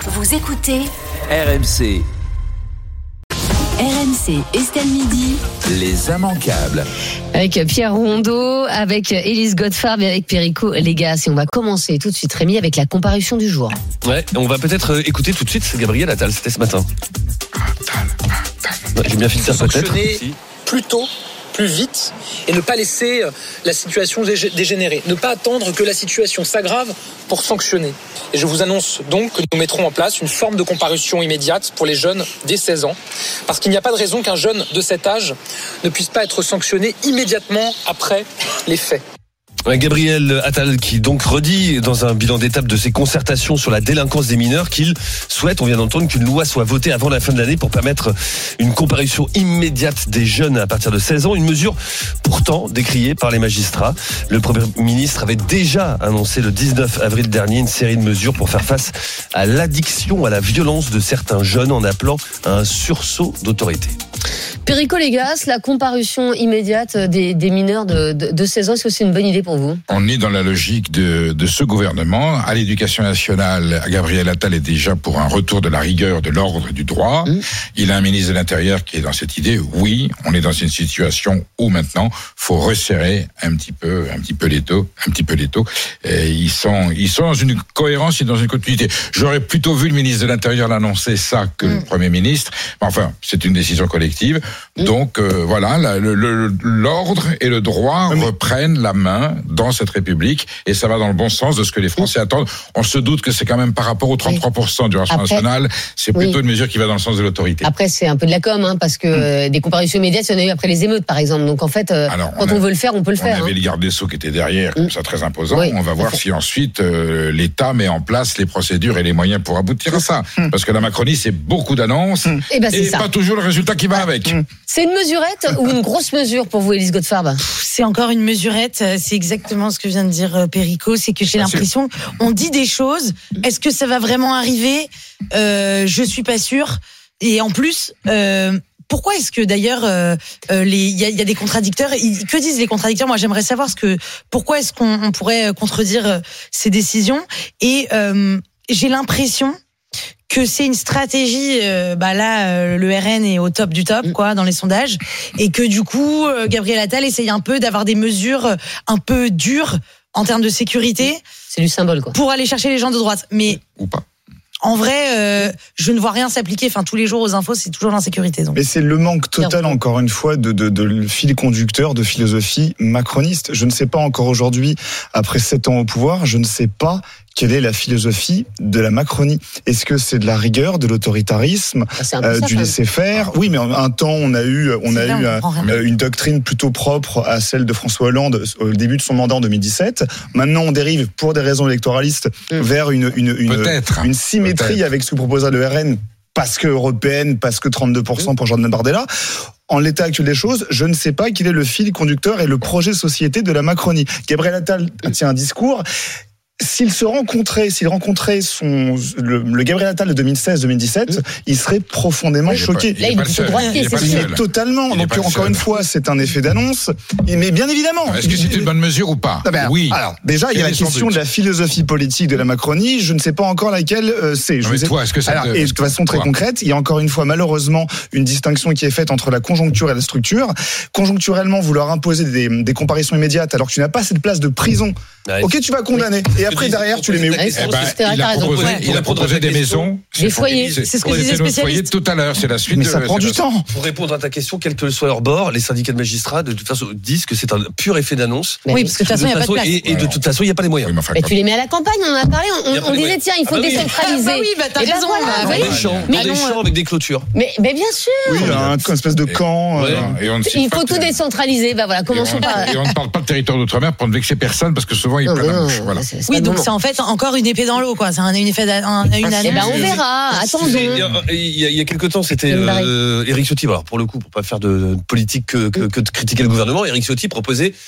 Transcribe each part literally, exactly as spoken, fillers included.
Vous écoutez R M C. R M C Estelle Midi. Les immanquables. Avec Pierre Rondeau, avec Élise Godfarb et avec Perico Légas. Et on va commencer tout de suite, Rémi, avec la comparution du jour. Ouais, on va peut-être écouter tout de suite Gabriel Attal, c'était ce matin. Ouais, j'ai bien fait ça peut-être. Sanctionner plus tôt, plus vite, et ne pas laisser la situation dégénérer. Ne pas attendre que la situation s'aggrave pour sanctionner. Et je vous annonce donc que nous mettrons en place une forme de comparution immédiate pour les jeunes dès seize ans, parce qu'il n'y a pas de raison qu'un jeune de cet âge ne puisse pas être sanctionné immédiatement après les faits. Gabriel Attal qui donc redit dans un bilan d'étape de ses concertations sur la délinquance des mineurs qu'il souhaite, on vient d'entendre, qu'une loi soit votée avant la fin de l'année pour permettre une comparution immédiate des jeunes à partir de seize ans, une mesure pourtant décriée par les magistrats. Le Premier ministre avait déjà annoncé le dix-neuf avril dernier une série de mesures pour faire face à l'addiction à la violence de certains jeunes en appelant à un sursaut d'autorité. Perico Légas, la comparution immédiate des, des mineurs de, de, de seize ans, est-ce que c'est une bonne idée pour vous ? On est dans la logique de, de ce gouvernement. À l'Éducation nationale, Gabriel Attal est déjà pour un retour de la rigueur, de l'ordre et du droit. Mmh. Il a un ministre de l'Intérieur qui est dans cette idée. Oui, on est dans une situation où maintenant, faut resserrer un petit peu, un petit peu l'étau, un petit peu l'étau. Et ils sont, ils sont dans une cohérence et dans une continuité. J'aurais plutôt vu le ministre de l'Intérieur l'annoncer ça que mmh. le Premier ministre. Mais enfin, c'est une décision collective. Mmh. Donc euh, voilà, la, le, le, l'ordre et le droit mmh. reprennent la main dans cette République et ça va dans le bon sens de ce que les Français mmh. attendent. On se doute que c'est quand même par rapport aux trente-trois pour cent du Rassemblement national, c'est plutôt oui. une mesure qui va dans le sens de l'autorité. Après, c'est un peu de la com, hein, parce que mmh. des comparutions immédiates, il y en a eu après les émeutes, par exemple. Donc en fait, euh, Alors, quand on, a, on veut le faire, on peut le on faire. On avait hein. le garde des Sceaux qui était derrière, comme mmh. ça très imposant. Oui. On va voir si ensuite euh, l'État met en place les procédures et les moyens pour aboutir à ça. Mmh. Parce que la Macronie, c'est beaucoup d'annonces mmh. et, ben, et pas toujours le résultat qui va ah. avec. Mmh. C'est une mesurette ou une grosse mesure pour vous, Élise Godfarb ? C'est encore une mesurette. C'est exactement ce que vient de dire Perico. C'est que j'ai l'impression, on dit des choses. Est-ce que ça va vraiment arriver ? euh, Je suis pas sûre. Et en plus, euh, pourquoi est-ce que d'ailleurs, euh, les, il y a, y a des contradicteurs ? Ils, que disent les contradicteurs ? Moi, j'aimerais savoir ce que, pourquoi est-ce qu'on on pourrait contredire ces décisions ? Et euh, j'ai l'impression que c'est une stratégie, euh, bah là, euh, le R N est au top du top, quoi, dans les sondages, et que du coup, euh, Gabriel Attal essaye un peu d'avoir des mesures un peu dures en termes de sécurité. C'est du symbole, quoi. Pour aller chercher les gens de droite. Mais ou pas. En vrai, euh, je ne vois rien s'appliquer. Enfin, tous les jours aux infos, c'est toujours l'insécurité. Donc. Mais c'est le manque total, encore une fois, de, de, de fil conducteur, de philosophie macroniste. Je ne sais pas encore aujourd'hui, après sept ans au pouvoir, je ne sais pas quelle est la philosophie de la Macronie. Est-ce que c'est de la rigueur, de l'autoritarisme, ah, euh, du laisser-faire ? Oui, mais en un temps, on a eu, on a eu euh, une doctrine plutôt propre à celle de François Hollande au début de son mandat en deux mille dix-sept. Maintenant, on dérive, pour des raisons électoralistes, mmh. vers une, une, une, une symétrie Peut-être. avec ce que proposera le R N, parce que européenne, parce que trente-deux pour cent pour Jordan Bardella. En l'état actuel des choses, je ne sais pas quel est le fil conducteur et le projet société de la Macronie. Gabriel Attal tient un discours. S'il se rencontrait, s'il rencontrait son, le, le Gabriel Attal de deux mille seize deux mille dix-sept, mmh. il serait profondément il choqué. Pas, il Là, il est plutôt droitier, c'est sûr. Totalement. Il Donc, encore une fois, c'est un effet d'annonce. Mais bien évidemment. Est-ce que c'est une bonne mesure ou pas ? ben, Oui. Alors, déjà, il y a la question de la philosophie politique de la Macronie. Je ne sais pas encore laquelle euh, c'est. Je mais sais... toi, est-ce que ça alors, te... Et de façon très toi. concrète, il y a encore une fois, malheureusement, une distinction qui est faite entre la conjoncture et la structure. Conjoncturellement, vouloir imposer des, des comparaisons immédiates alors que tu n'as pas cette place de prison. Ouais. Ok, tu vas condamner. Oui. Et après, derrière, tu les mets où ? Eh ben, il a proposé, ouais. il a proposé des maisons. Des foyers. C'est, c'est ce que disait le spécialiste. Tout à l'heure, c'est la suite. Mais de, ça prend du la... temps. Pour répondre à ta question, quel que soit leur bord, les syndicats de magistrats, de toute façon, disent que c'est un pur effet d'annonce. Mais oui, parce que de toute façon, il n'y a pas de place. Et, et de toute façon, il n'y a pas les moyens. Oui, mais, enfin, mais tu les mets à la campagne, on en a parlé, on, on disait, tiens, il faut ah bah décentraliser. Ah bah oui, bah t'as raison. Dans des champs, dans des champs avec des clôtures. Mais bien sûr. Oui, un espèce de camp. Il faut tout décentraliser. Bah voilà, commençons par. Et on ne parle pas de territoire d'outre-mer pour ne vexer personne, parce que souvent, ils prennent la bouche. Oui, donc c'est en fait encore une épée dans l'eau, quoi. C'est un effet d'une année. Eh ben on verra. Attendons. Il y a, il y a quelques temps, c'était euh, Éric Ciotti. Alors pour le coup, pour pas faire de politique que, que, que de critiquer le gouvernement, Éric Ciotti proposait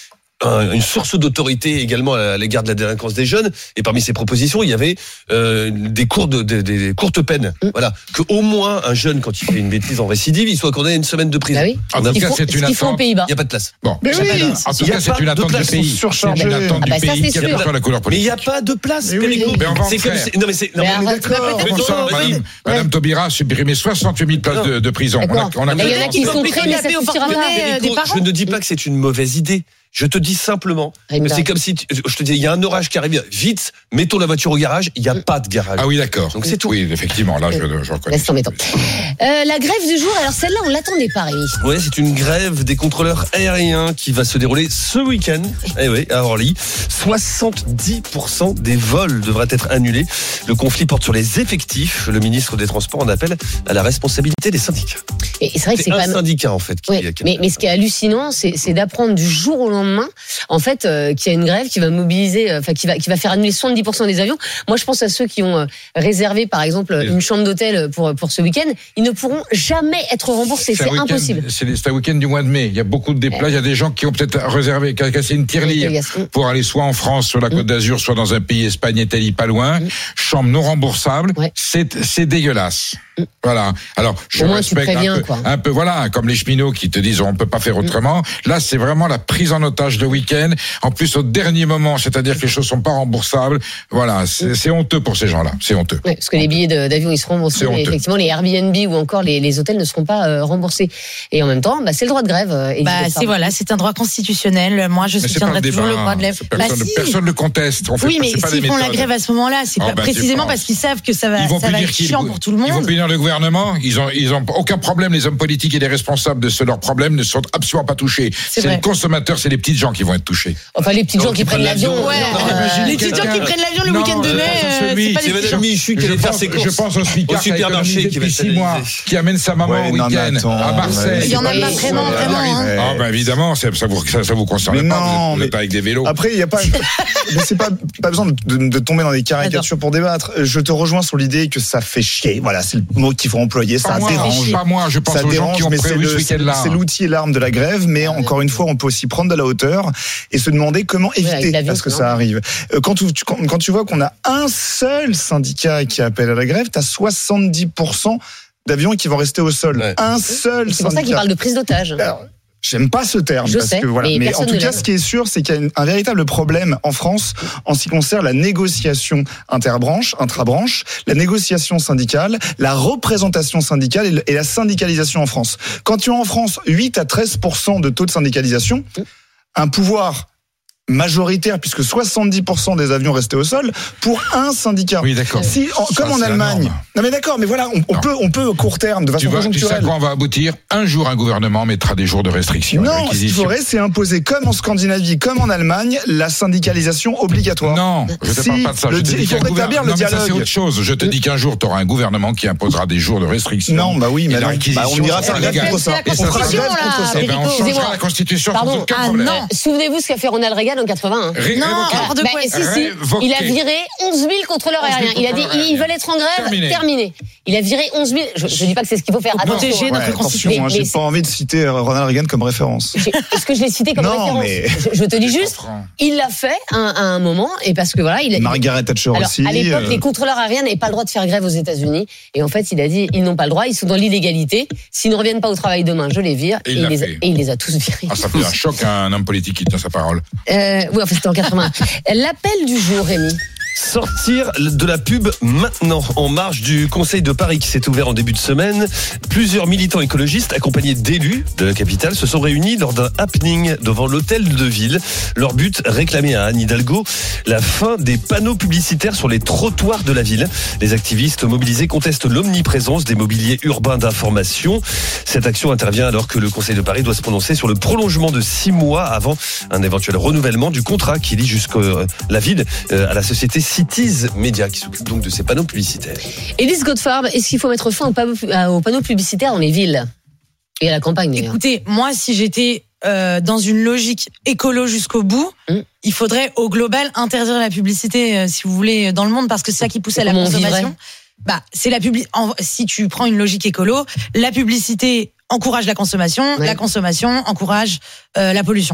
un, une source d'autorité également à l'égard de la délinquance des jeunes. Et parmi ses propositions, il y avait euh, des cours de, de, des courtes peines. Mmh. Voilà, que au moins un jeune, quand il fait une bêtise en récidive, il soit condamné à une semaine de prison. Bah oui. En tout cas, faut, c'est une attente. aux Pays-Bas. Il n'y a pas de place. Bon, mais oui, en tout cas, c'est une attente du pays. C'est une attente ah bah du ça, pays qui sûr. a pas la couleur Mais il politique. n'y a pas de place, Mais oui. Perico. Mais on va en C'est comme faire. si- non mais c'est non, Mais mais on est arrête, d'accord. mais Comment peut-être ça, que- Madame, Madame Taubira a supprimé soixante-huit mille places de, de prison. On a, on a Mais il y en a qui sont prêts, mais ça Taper au suffira pas. porte-monnaie, euh, des Perico, parents. je ne dis pas que c'est une mauvaise idée. Je te dis simplement que Rémi c'est comme si tu- je te dis il y a un orage qui arrive, vite, mettons la voiture au garage, il n'y a pas de garage. Ah oui, d'accord. Donc c'est tout. Oui, effectivement, là, je, je reconnais. Laisse tomber. Euh, la grève du jour, alors celle-là, on l'attendait pas, Rémi. Ouais, c'est une grève des contrôleurs aériens qui va se dérouler ce week-end. Eh oui, à Orly. soixante-dix pour cent des vols devraient être annulés. Le conflit porte sur les effectifs. Le ministre des Transports en appelle à la responsabilité des syndicats. Et c'est vrai que C'est c'est un quand même. syndicat, en fait. Qui, Oui, qui- mais, mais ce qui est hallucinant, c'est, c'est d'apprendre du jour au lendemain, en fait, euh, qu'il y a une grève qui va mobiliser, euh, enfin, qui va, qui va faire annuler soixante-dix pour cent des avions. Moi, je pense à ceux qui ont euh, réservé, par exemple, une chambre d'hôtel pour pour ce week-end. Ils ne pourront jamais être remboursés. C'est C'est un week-end- impossible. C'est c'est un week-end du mois de mai. Il y a beaucoup de déplacements. Il y a des gens qui ont peut-être réservé, cassé une tirelire pour aller soit en France, sur la Côte d'Azur, soit dans un pays, Espagne, Italie, pas loin. Chambre non remboursable. Ouais. C'est c'est dégueulasse. Voilà. Alors, je Au moins, tu respecte préviens, un, peu, quoi. un peu, voilà, comme les cheminots qui te disent on peut pas faire autrement. Là, c'est vraiment la prise en otage de week-end. En plus, au dernier moment, c'est-à-dire que les choses sont pas remboursables. Voilà, c'est c'est honteux pour ces gens-là. C'est honteux. Ouais, parce que les billets de- d'avion ils seront remboursés, C'est mais honteux. effectivement les Airbnb ou encore les, les hôtels ne seront pas euh, remboursés. Et en même temps, bah, c'est le droit de grève. euh, Élise Bah, Godefroy. c'est voilà, c'est un droit constitutionnel. Moi, je Mais c'est pas soutiendrai le toujours débat. le droit de grève. C'est Personne, Bah, si. personne ne conteste. On fait Oui, pas- mais c'est pas les s'ils font la méthodes. grève à ce moment-là, c'est Ah, pas bah, tu précisément penses. parce qu'ils savent que ça va, Ils vont ça va punir être qui, chiant le- pour tout le Ils vont monde. punir le gouvernement. Ils ont, ils ont aucun problème. Les hommes politiques et les responsables de ce, leurs problèmes ne sont absolument pas touchés. C'est C'est vrai. les consommateurs, c'est les petites gens qui vont être touchés. Enfin, les petites gens Donc, qui ils prennent prennent l'avion. l'avion. Ouais, Non, euh, imaginez les petites gens quelqu'un- qui prennent l'avion le Non, week-end de euh, mai, c'est euh, celui- c'est pas c'est des Madame petits gens. Michu qui Je allait faire pense, ses courses. je pense au SMICAR Au supermarché qui a économisé qui va depuis six s'analyser. mois, qui amène sa maman Ouais, au non, mais week-end attends, à Marseille. Il y en a Et- pas vraiment, Ouais, vraiment. arrive. hein. Ah, ben évidemment, ça, ça vous, ça, ça vous concerne Mais pas. non, vous êtes, vous mais- êtes avec des vélos. Après, il y a pas, mais c'est pas pas besoin de, de, de tomber dans des caricatures pour débattre. Je te rejoins sur l'idée que ça fait chier. Voilà, c'est le mot qu'il faut employer. Ça Pas moi, dérange. pas moi, je pense Ça aux gens dérange, qui ont mais c'est prévu le- ce c'est week-end-là. c'est l'outil et l'arme de la grève. Mais encore une fois, on peut aussi prendre de la hauteur et se demander comment avec éviter l'avion, à ce que c'est ça arrive. Euh, Quand tu, tu- quand, quand tu vois qu'on a un seul syndicat qui appelle à la grève, t'as soixante-dix pour cent d'avions qui vont rester au sol. Ouais. Un seul C'est pour ça syndicat. qu'ils parlent de prise d'otage. Alors, j'aime pas ce terme Je parce sais, que voilà. mais Mais, personne en tout ne cas, l'aime. ce qui est sûr, c'est qu'il y a une- un véritable problème en France en ce qui concerne la négociation interbranche, intrabranche, la négociation syndicale, la représentation syndicale et le- et la syndicalisation en France. Quand tu as en France huit à treize pour cent de taux de syndicalisation, un pouvoir majoritaire, puisque soixante-dix pour cent des avions restaient au sol, pour un syndicat. Oui, d'accord. Si, en- Ça, comme en c'est la Allemagne. norme. Non mais d'accord, mais voilà, on, on Non. peut, on peut à court terme, de Tu façon vois, tu sais à conjoncturelle. quoi on va aboutir? Un jour, un gouvernement mettra des jours de restriction. et Non, ce qu'il d'acquisition. faudrait, c'est imposer, comme en Scandinavie, comme en Allemagne, la syndicalisation obligatoire. Non, je te Si, parle pas de ça. le Je te di- dis il qu'un faut rétablir gouvernement- le non, mais ça, dialogue. c'est autre chose. Je te dis qu'un jour, tu auras un gouvernement qui imposera des jours de restriction. Non, bah oui, Et mais la non. réquisition Bah, on ira faire sera grève légale. contre ça. C'est la Et ça On fera Constitution, grève là, contre ça. Eh ben, on Excusez-moi. changera la Constitution sans Pardon. aucun Ah, problème. non. Souvenez-vous ce qu'a fait Ronald Reagan en quatre-vingt-un. Ré- Non, révoquer. hors de Bah, question. si, si. Révoquer. Il a viré onze mille contrôleurs onze mille aériens. Il a dit, contrôleurs ils veulent être en grève, Terminé. terminé. Il a viré onze mille. Je, je dis pas que c'est ce qu'il faut faire. Pour Attention. protéger hein. notre Ouais, constitution. attention, hein, Mais- j'ai mais pas envie de citer euh, Ronald Reagan comme référence. J'ai- Est-ce que je l'ai cité comme Non, référence mais- je, je te dis juste, comprends. il l'a fait à un, à un moment et parce que voilà, il a. Margaret Thatcher Alors, aussi. à l'époque, euh, les contrôleurs aériens n'avaient pas le droit de faire grève aux États-Unis. Et en fait, il a dit, ils n'ont pas le droit, ils sont dans l'illégalité. S'ils ne reviennent pas au travail demain, je les vire. Et il il l'a les a, fait. et il les a tous virés. Ah, ça fait un choc à un homme politique qui tient sa parole. Euh, oui, en fait, c'était en quatre-vingt. L'appel du jour, Rémi. Sortir de la pub maintenant, en marge du Conseil de Paris qui s'est ouvert en début de semaine. Plusieurs militants écologistes accompagnés d'élus de la capitale se sont réunis lors d'un happening devant l'hôtel de ville. Leur but, réclamer à Anne Hidalgo la fin des panneaux publicitaires sur les trottoirs de la ville. Les activistes mobilisés contestent l'omniprésence des mobiliers urbains d'information. Cette action intervient alors que le Conseil de Paris doit se prononcer sur le prolongement de six mois avant un éventuel renouvellement du contrat qui lie jusqu'à la ville euh, à la société Cities Media qui s'occupe donc de ces panneaux publicitaires. Élise Godefroy, est-ce qu'il faut mettre fin aux panneaux, aux panneaux publicitaires dans les villes et à la campagne d'ailleurs? Écoutez, moi, si j'étais euh, dans une logique écolo jusqu'au bout, Mm. il faudrait au global interdire la publicité, euh, si vous voulez, dans le monde, parce que c'est ça qui pousse à la Comment on consommation. vivrait Bah, c'est la publi- en- Si tu prends une logique écolo, la publicité encourage la consommation, Ouais. la consommation encourage euh, la pollution.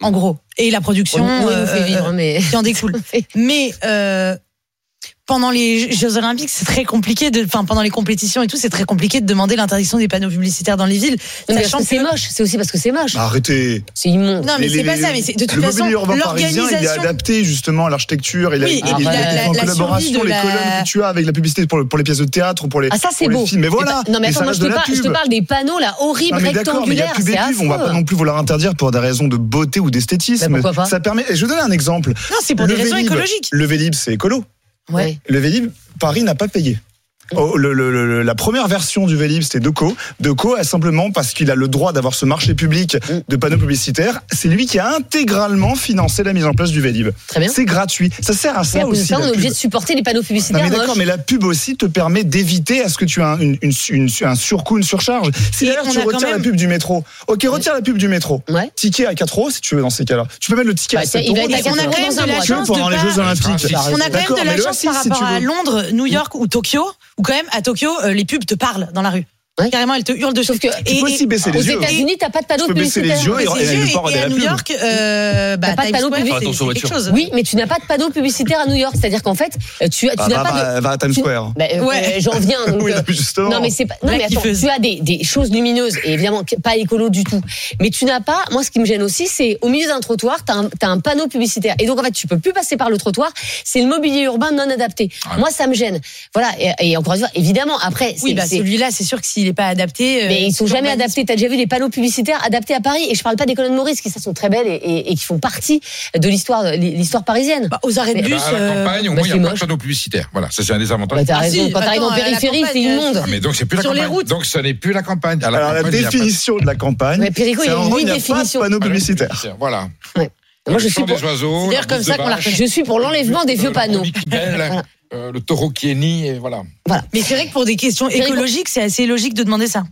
en gros, et la production On- on nous fait euh, vivre, mais- qui en découle. Mais euh, pendant les Jeux Olympiques, c'est très compliqué de, enfin pendant les compétitions et tout, c'est très compliqué de demander l'interdiction des panneaux publicitaires dans les villes. Non, mais Sachant parce que c'est que- moche. C'est aussi parce que c'est moche. Bah, arrêtez. C'est immonde. Non, mais Les- c'est pas les- ça. Mais c'est, de toute le façon, mobilier urbain parisien, il est l'organisation. adapté justement à l'architecture. Il a, Oui, il et puis il la- est la- en la collaboration, survie de les la- colonnes que tu as avec la publicité pour, le- pour les pièces de théâtre ou pour les, Ah, ça, c'est pour beau. les films. Mais voilà. Non, mais attends, ça moi, je reste te, de la parle, je te pub. parle des panneaux, là, horribles, Non, mais d'accord, mais il y a rectangulaires. pub et C'est pub, on va pas affreux. non plus vouloir interdire pour des raisons de beauté ou d'esthétisme. Bah, pourquoi pas Ça permet. Et je vais donner un exemple. Non, c'est pour Le des raisons Vélib- écologiques. Le Vélib, c'est écolo. Ouais. Le Vélib, Paris n'a pas payé. Oh, le, le, le, la première version du Vélib, c'était Deco. Deco a simplement, parce qu'il a le droit d'avoir ce marché public de panneaux publicitaires, c'est lui qui a intégralement financé la mise en place du Vélib. Très bien. C'est gratuit. Ça sert à Et ça à cause de aussi. ça, on la est obligé pub. de supporter les panneaux Non publicitaires mais d'accord, moches. mais la pub aussi te permet d'éviter à ce que tu aies un, une, une, une, un surcoût, une surcharge. Si Et d'ailleurs on tu a quand retires même- la pub du métro, ok, retire la pub du métro. Ouais. Ticket à quatre euros si tu veux dans ces cas-là. Tu peux mettre le ticket Bah, à sept il va euros. être à si quatre tu on a veux. quand même dans de un la mois. Tu veux chance pendant de les pas- Jeux Olympiques. Francis, On a quand D'accord, même de mais la le chance assis, par si rapport tu à veux. Londres, New York ou Tokyo, où quand même à Tokyo, euh, les pubs te parlent dans la rue. Ouais. Carrément, elles te hurlent dessus. Sauf que Tu peux aussi baisser aux les yeux. États-Unis, t'as pas de panneaux Tu peux baisser les publicitaires. yeux et- Mais c'est le sûr, port et, de et la à New pub. York, euh, bah, T'as pas de Times panneau Square, public. c'est- Attention c'est aux quelque voitures. chose. Oui, mais tu n'as pas de panneaux publicitaires à New York. C'est-à-dire qu'en fait, tu, tu Ah, n'as va, pas de. va, va à Times tu- Square. Bah, euh, Ouais. J'en viens. Donc, Oui, euh, justement. non, mais c'est pas. Non, La mais attends, kiffeuse. tu as des, des choses lumineuses et évidemment pas écolo du tout. Mais tu n'as pas. Moi, ce qui me gêne aussi, c'est au milieu d'un trottoir, t'as un, t'as un panneau publicitaire. Et donc, en fait, tu peux plus passer par le trottoir. C'est le mobilier urbain non adapté. Ouais. Moi, ça me gêne. Voilà. Et, et encore une fois, évidemment, après, Oui, c'est- bah c'est- celui-là, c'est sûr que s'il n'est pas adapté. euh, mais ils sont jamais l'urbanisme. adaptés. T'as déjà vu les panneaux publicitaires adaptés à Paris? Et je parle pas des colonnes Maurice, qui ça sont très belles et, et, et qui font partie de l'histoire, l'histoire parisienne. Bah, aux arrêts de Mais- bus. Bah, à la euh, campagne, au bah, moins, il c'est n'y a pas moche. de panneau publicitaire. Voilà, ça c'est un des avantages. Bah, t'as Ah, raison. si, Quand t'arrives en attends, à la périphérie, c'est campagne, immonde. Ah, mais donc c'est plus la Sur les campagne. routes. Donc ce n'est plus la campagne. À la Alors la campagne, il y a pas de- définition de la campagne, Ouais, Perico, il y a c'est un une endroit où il huit n'y a pas de définitions. panneau panneau publicitaire. publicitaire. Voilà. Moi, je Le suis chant pour, des oiseaux. C'est d'ailleurs la comme bouse ça de qu'on la vache, reconnaît. je suis pour l'enlèvement des le- vieux le panneaux. brebis qui bêle, Voilà. euh, le taureau qui hennit, et voilà. Mais c'est vrai que pour des questions Perico- écologiques, c'est assez logique de demander ça.